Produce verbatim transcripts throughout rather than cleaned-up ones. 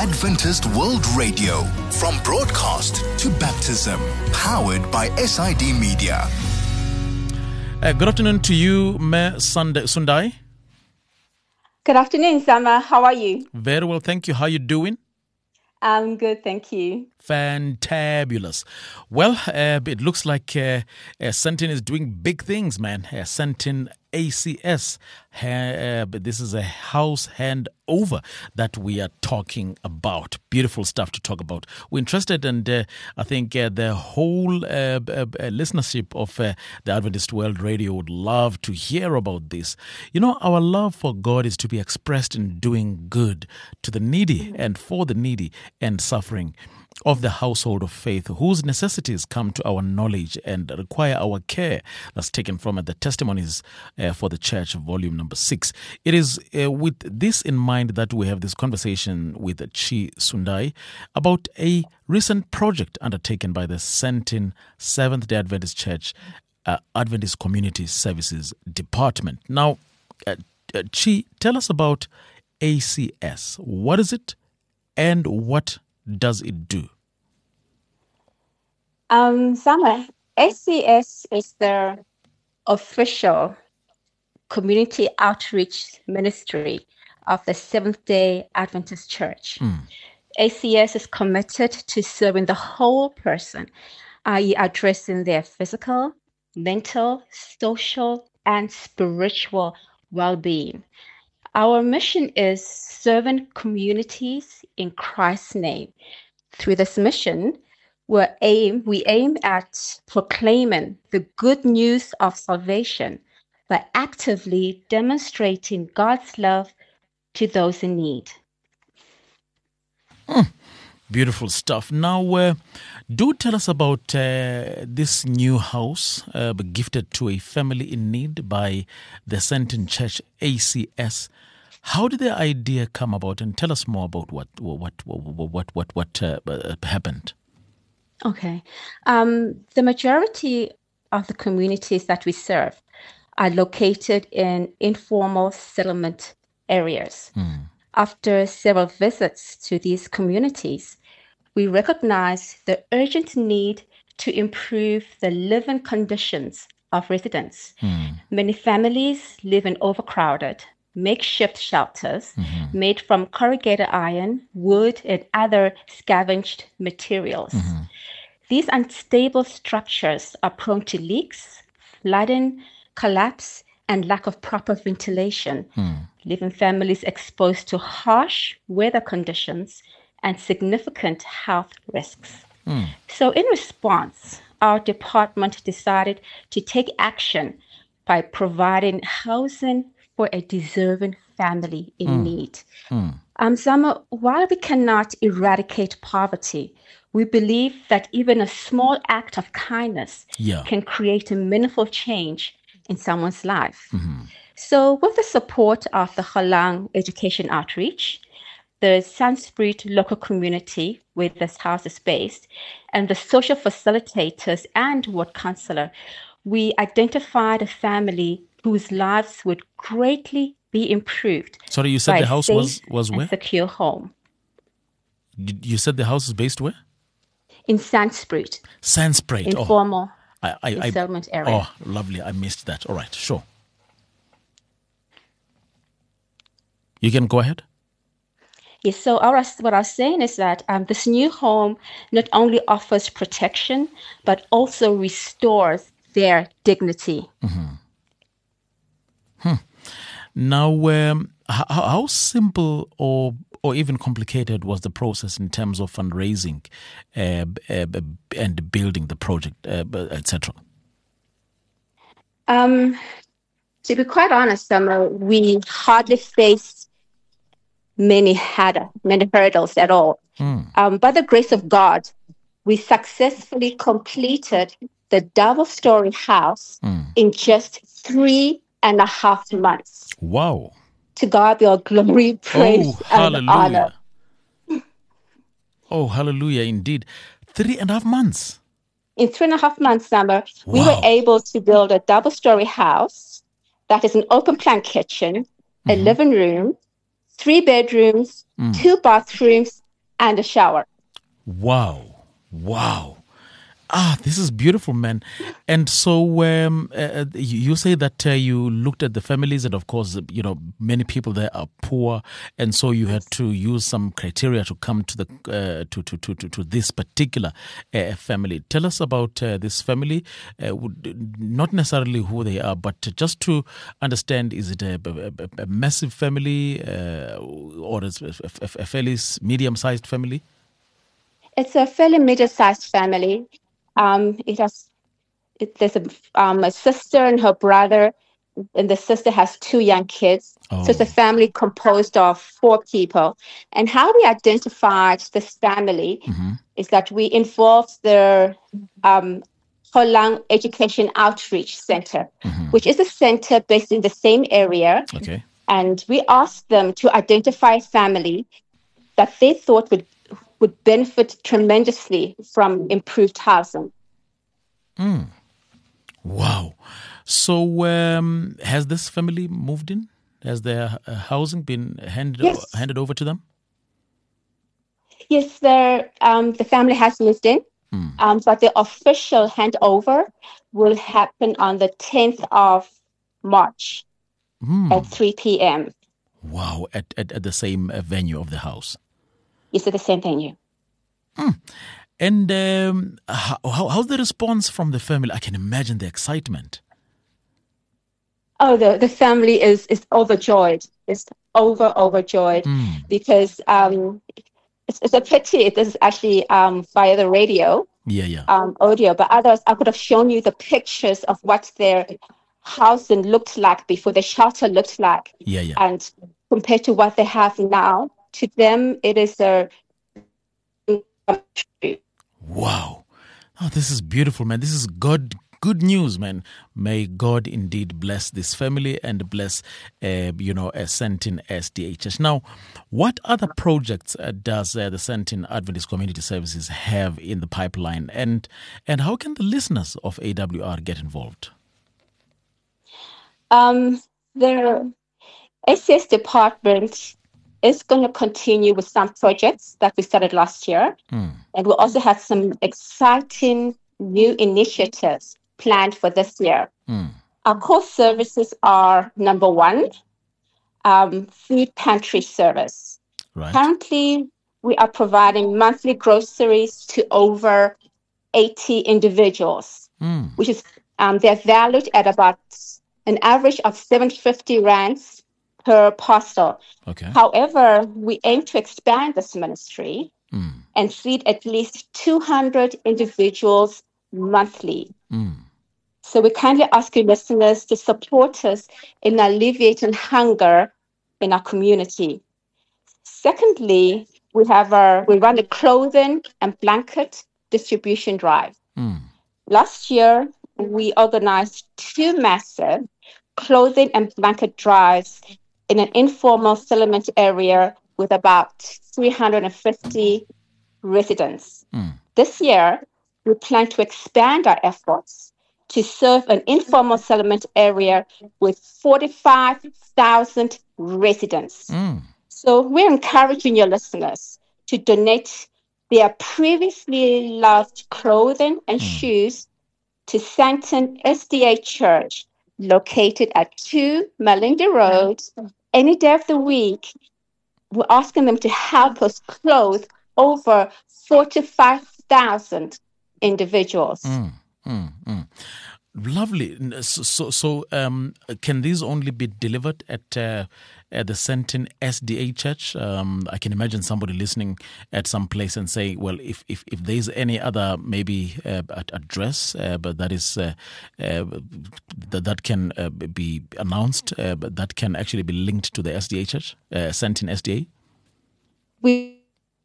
Adventist World Radio, from broadcast to baptism, powered by S I D Media. Uh, good afternoon to you, Me Sundai. Good afternoon, Sama. How are you? Very well, thank you. How are you doing? I'm good, thank you. Fantabulous. Well, uh, it looks like uh, uh, Sentin is doing big things, man. Uh, Sentin A C S. Uh, but this is a house handover that we are talking about. Beautiful stuff to talk about. We're interested, and uh, I think uh, the whole uh, uh, listenership of uh, the Adventist World Radio would love to hear about this. You know, our love for God is to be expressed in doing good to the needy mm-hmm. and for the needy and suffering of the household of faith, whose necessities come to our knowledge and require our care. That's taken from uh, the Testimonies uh, for the Church, volume number six. It is uh, with this in mind that we have this conversation with Chi Sundai about a recent project undertaken by the Sentin Seventh-day Adventist Church uh, Adventist Community Services Department. Now, uh, uh, Chi, tell us about A C S. What is it and what does it do? Um, Sama, A C S is the official community outreach ministry of the Seventh-day Adventist Church. Mm. A C S is committed to serving the whole person, that is addressing their physical, mental, social, and spiritual well-being. Our mission is serving communities in Christ's name. Through this mission, we aim, we aim at proclaiming the good news of salvation by actively demonstrating God's love to those in need. Mm, beautiful stuff. Now, uh, do tell us about uh, this new house uh, gifted to a family in need by the Sentin Church A C S. How did the idea come about, and tell us more about what what what what what what uh, uh, happened? Okay, um, the majority of the communities that we serve are located in informal settlement areas. Mm. After several visits to these communities, we recognize the urgent need to improve the living conditions of residents. Mm. Many families live in overcrowded, makeshift shelters mm-hmm. made from corrugated iron, wood, and other scavenged materials. Mm-hmm. These unstable structures are prone to leaks, flooding, collapse, and lack of proper ventilation, mm. leaving families exposed to harsh weather conditions and significant health risks. Mm. So in response, our department decided to take action by providing housing for a deserving family in mm. need. Mm. Um, Zama, while we cannot eradicate poverty, we believe that even a small act of kindness yeah. can create a meaningful change in someone's life. Mm-hmm. So with the support of the Galang Education Outreach, the Sanskrit local community where this house is based, and the social facilitators and ward counselor, we identified a family whose lives would greatly be improved. Sorry, you said the house was, was where? Secure home. You said the house is based where? In Sanskrit. Sanskrit. Informal oh. I, I, settlement area. Oh, lovely. I missed that. All right, sure. You can go ahead. Yes, so our, what I was saying is that um, this new home not only offers protection, but also restores their dignity. Mm-hmm. Hmm. Now, um, how, how simple or or even complicated was the process in terms of fundraising uh, uh, and building the project, uh, et cetera? Um, to be quite honest, um, we hardly faced many had many hurdles at all. Mm. Um, by the grace of God, we successfully completed the double-story house mm. in just three and a half months. Wow. To God be all glory, praise, oh, and honor. Oh, hallelujah, indeed. Three and a half months. In three and a half months, Summer, wow. we were able to build a double-story house that is an open-plan kitchen, mm-hmm. a living room, three bedrooms, mm. two bathrooms, and a shower. Wow. Wow. Ah, this is beautiful, man. And so um, uh, you say that uh, you looked at the families, and of course, you know, many people there are poor, and so you had to use some criteria to come to the uh, to, to, to, to this particular uh, family. Tell us about uh, this family, uh, not necessarily who they are, but just to understand: is it a, a, a massive family, uh, or is it a, a, a fairly medium-sized family? It's a fairly middle-sized family. Um, it has it, there's a, um, a sister and her brother, and the sister has two young kids. Oh. So it's a family composed of four people. And how we identified this family mm-hmm. is that we involved the um, Holang Education Outreach Center, mm-hmm. which is a center based in the same area. Okay. And we asked them to identify a family that they thought would would benefit tremendously from improved housing. Mm. Wow. So um, has this family moved in? Has their uh, housing been handed, yes. o- handed over to them? Yes, um, the family has moved in, mm. um, but the official handover will happen on the tenth of March mm. at three p.m. Wow, at, at, at the same uh, venue of the house. Yes, at the same venue. Mm. And um, how, how, how's the response from the family? I can imagine the excitement. Oh, the, the family is, is overjoyed. It's over, overjoyed mm. because um, it's, it's a pity it is actually um, via the radio, yeah, yeah. Um, audio, but others, I could have shown you the pictures of what their housing looked like before, the shelter looked like. Yeah, yeah. And compared to what they have now, to them, it is a... Wow. Oh, this is beautiful, man. This is God, good news, man. May God indeed bless this family and bless, uh, you know, uh, Sandton S D A Church. Now, what other projects uh, does uh, the Sandton Adventist Community Services have in the pipeline? And, and how can the listeners of A W R get involved? Um, the A C S department is going to continue with some projects that we started last year. Mm. And we also have some exciting new initiatives planned for this year. Mm. Our core services are, number one, um, food pantry service. Right. Currently, we are providing monthly groceries to over eighty individuals, mm. which is um, they're valued at about an average of seven hundred fifty rands per parcel. Okay. However, we aim to expand this ministry mm. and feed at least two hundred individuals monthly. Mm. So we kindly ask you listeners to support us in alleviating hunger in our community. Secondly, we have our we run a clothing and blanket distribution drive. Mm. Last year, we organized two massive clothing and blanket drives in an informal settlement area with about three hundred fifty residents. Mm. This year, we plan to expand our efforts to serve an informal settlement area with forty-five thousand residents. Mm. So we're encouraging your listeners to donate their previously loved clothing and mm. shoes to Sandton S D A Church, located at two Malindi Road, any day of the week. We're asking them to help us clothe over forty-five thousand individuals. Mm, mm, mm. Lovely. So, so, so um, can these only be delivered at uh, at the Sandton S D A Church? Um, I can imagine somebody listening at some place and say, well, if if, if there's any other maybe uh, address, uh, but that is uh, uh, that that can uh, be announced, uh, but that can actually be linked to the S D A Church, uh, Sandton S D A. We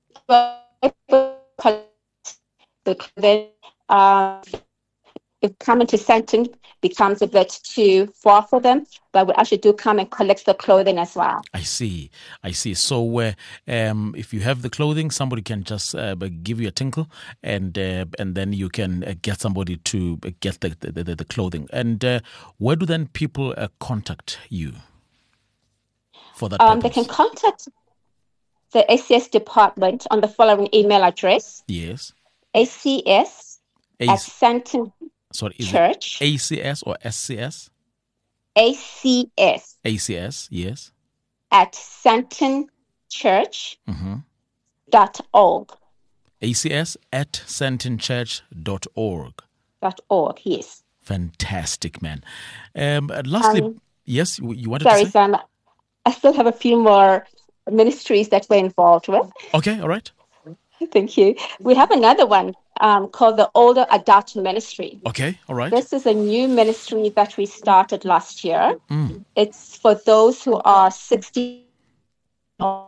then uh, if coming to Sandton becomes a bit too far for them, but we actually do come and collect the clothing as well. I see, I see. So uh, um, if you have the clothing, somebody can just uh, give you a tinkle, and uh, and then you can uh, get somebody to get the the, the, the clothing. And uh, where do then people uh, contact you for that um, purpose? They can contact the A C S department on the following email address. Yes. A C S A- at Santon Sorry, is Church. it A C S or S C S? A C S. A C S, yes. At Santon Church Mm-hmm. dot org. A C S at santon church dot org. Dot org, yes. Fantastic, man. Um, lastly, Um, yes, you, you wanted Sorry, to say? Sam. I still have a few more ministries that we're involved with. Okay, all right. Thank you. We have another one um, called the Older Adult Ministry. Okay, all right. This is a new ministry that we started last year. Mm. It's for those who are sixty or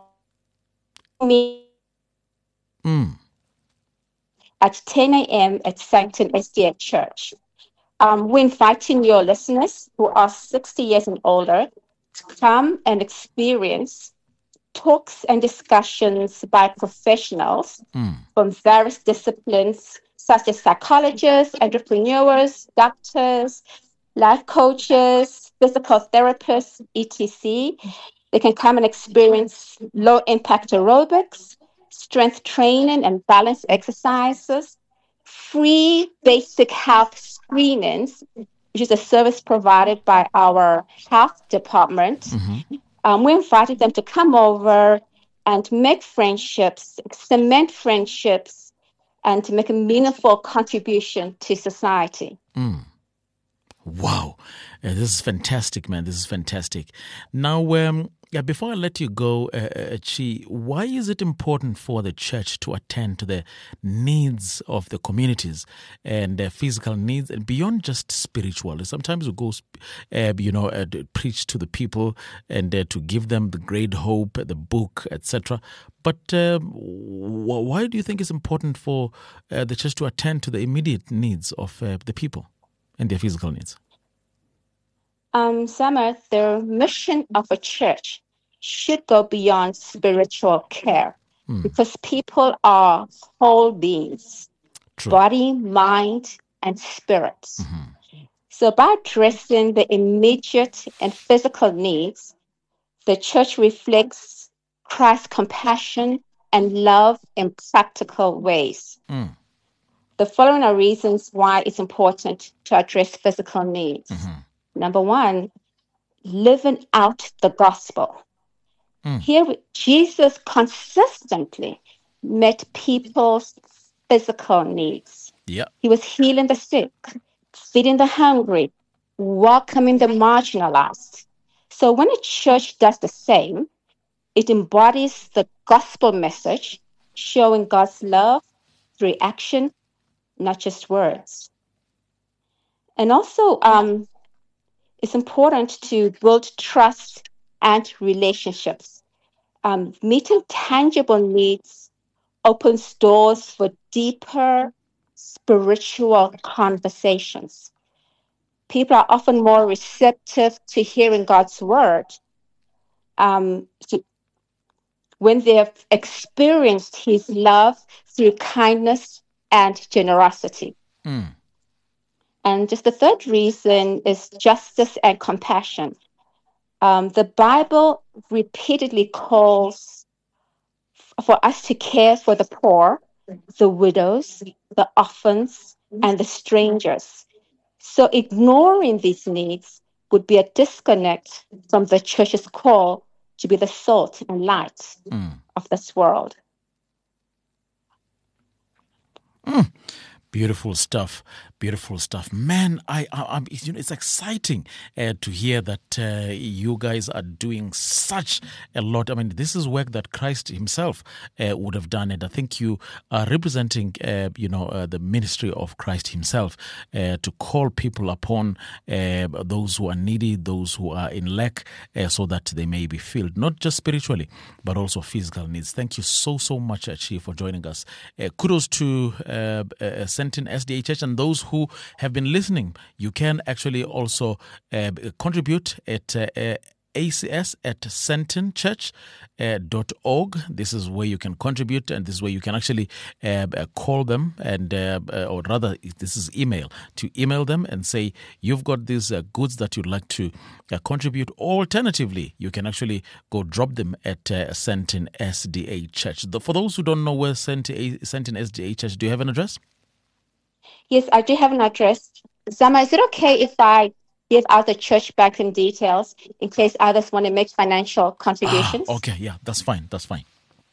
Mm. at ten a.m. at Sancton S D A Church. Um, we're inviting your listeners who are sixty years and older to come and experience talks and discussions by professionals Mm. from from various disciplines, such as psychologists, entrepreneurs, doctors, life coaches, physical therapists, et cetera. They can come and experience low impact aerobics, strength training, and balance exercises, free basic health screenings, which is a service provided by our health department. Mm-hmm. Um, we invited them to come over and make friendships, cement friendships, and to make a meaningful contribution to society. Mm. Wow. Uh, this is fantastic, man. This is fantastic. Now, um, yeah, before I let you go, uh, uh, Chi, why is it important for the church to attend to the needs of the communities and their physical needs and beyond just spiritual? Sometimes we go, uh, you know, uh, to preach to the people and uh, to give them the great hope, the book, et cetera. But um, wh- why do you think it's important for uh, the church to attend to the immediate needs of uh, the people and their physical needs? Um, Summer, the mission of a church should go beyond spiritual care Mm. because people are whole beings, True. body, mind, and spirit. Mm-hmm. So by addressing the immediate and physical needs, the church reflects Christ's compassion and love in practical ways. Mm. The following are reasons why it's important to address physical needs. Mm-hmm. Number one, living out the gospel. Mm. Here, we- Jesus consistently met people's physical needs. Yeah. He was healing the sick, feeding the hungry, welcoming the marginalized. So when a church does the same, it embodies the gospel message, showing God's love through action, not just words. And also, um, it's important to build trust and relationships. Um, meeting tangible needs opens doors for deeper spiritual conversations. People are often more receptive to hearing God's word um, to, when they've experienced his love through kindness and generosity. Mm. And just the third reason is justice and compassion. Um, the Bible repeatedly calls f- for us to care for the poor, the widows, the orphans, and the strangers. So ignoring these needs would be a disconnect from the church's call to be the salt and light Mm. of this world. Mm. Beautiful stuff, beautiful stuff, man. I, I, I'm, you know, it's exciting uh, to hear that uh, you guys are doing such a lot. I mean, this is work that Christ Himself uh, would have done, and I think you are representing, uh, you know, uh, the ministry of Christ Himself uh, to call people upon uh, those who are needy, those who are in lack, uh, so that they may be filled, not just spiritually, but also physical needs. Thank you so so much, Chi, for joining us. Uh, kudos to uh, uh, Santon S D A Church, and those who have been listening. You can actually also uh, contribute at uh, uh, A C S at sentin church dot org. This is where you can contribute, and this is where you can actually uh, call them, and uh, or rather, this is email, to email them and say you've got these uh, goods that you'd like to uh, contribute. Alternatively, you can actually go drop them at uh, Sentin S D A Church. The, for those who don't know where Sentin, Sentin S D A Church, do you have an address? Yes, I do have an address. Zama, is it okay if I give out the church banking details in case others want to make financial contributions? Ah, okay, yeah, that's fine. That's fine.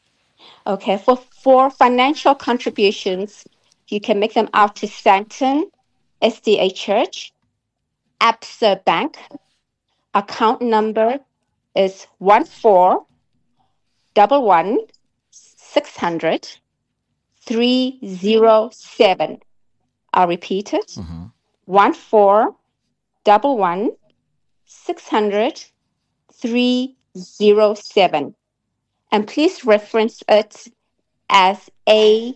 Okay, for, for financial contributions, you can make them out to Sentin S D A Church, Absa Bank. Account number is one four one one six hundred three zero seven. I'll repeat it. Mm-hmm. one four one one six hundred three zero seven. And please reference it as A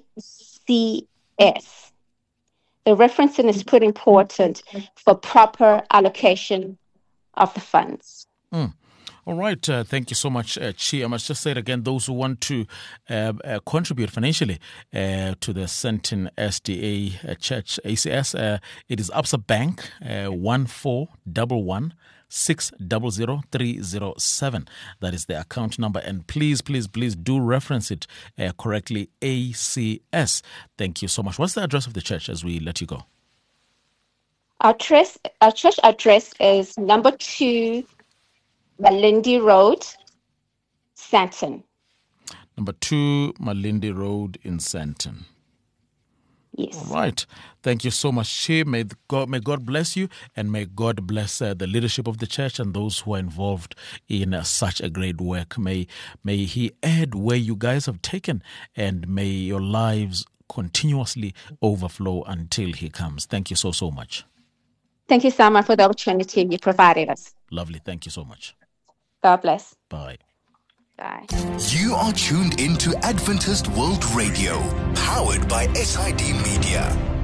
C S. The referencing is pretty important for proper allocation of the funds. Mm. All right. Uh, thank you so much, uh, Chi. I must just say it again, those who want to uh, uh, contribute financially uh, to the Sentin S D A uh, Church, A C S, uh, it is Absa Bank, uh, one four one one six zero zero three zero seven. That is the account number. And please, please, please do reference it uh, correctly, A C S. Thank you so much. What's the address of the church as we let you go? Our, tres- our church address is number two, Malindi Road, Sentin. Number two, Malindi Road in Sentin. Yes. All right. Thank you so much, Che. May God, may God bless you, and may God bless uh, the leadership of the church and those who are involved in uh, such a great work. May, may He add where you guys have taken, and may your lives continuously overflow until He comes. Thank you so, so much. Thank you so much for the opportunity you provided us. Lovely. Thank you so much. God bless. Bye. Bye. You are tuned into Adventist World Radio, powered by S I D Media.